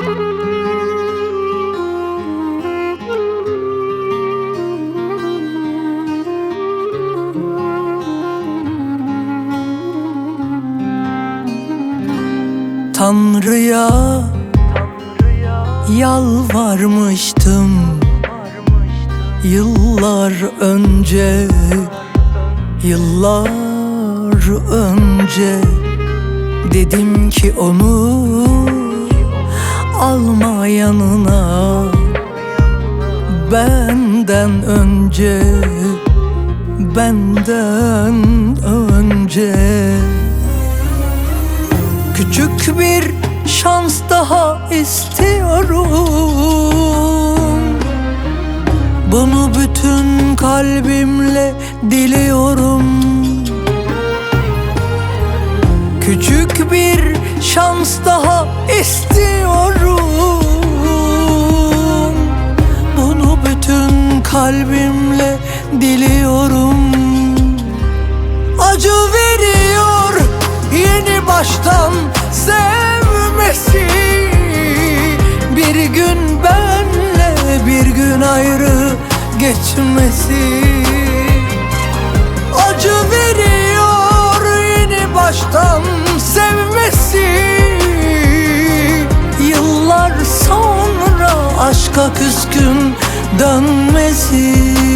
Tanrı'ya yalvarmıştım yıllar önce, yıllar önce. Dedim ki onu alma yanına, benden önce, benden önce. Küçük bir şans daha istiyorum, bunu bütün kalbimle diliyorum. Küçük bir şans daha istiyorum, bunu bütün kalbimle diliyorum. Acı veriyor yeni baştan sevmesi, bir gün benle bir gün ayrı geçmesi. Acı veriyor yeni baştan sevmesi, yıllar sonra aşka küskün dönmesi.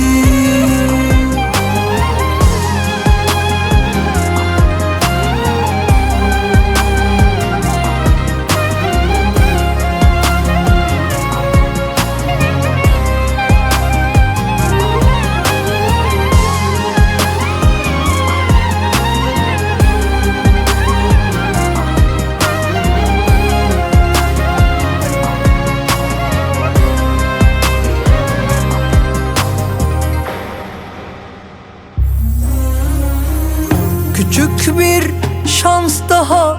Küçük bir şans daha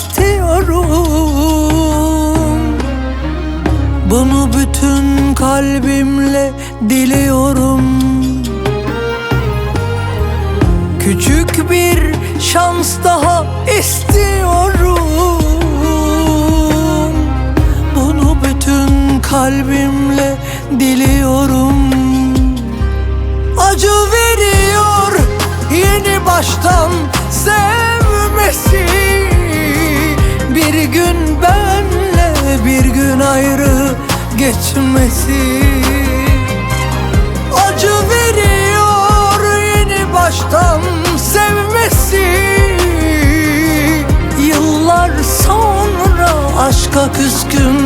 istiyorum, bunu bütün kalbimle diliyorum. Küçük bir şans daha istiyorum, bunu bütün kalbimle diliyorum. Acı veriyor yeni baştan sevmesi, bir gün benle bir gün ayrı geçmesi. Acı veriyor yeni baştan sevmesi, yıllar sonra aşka küskün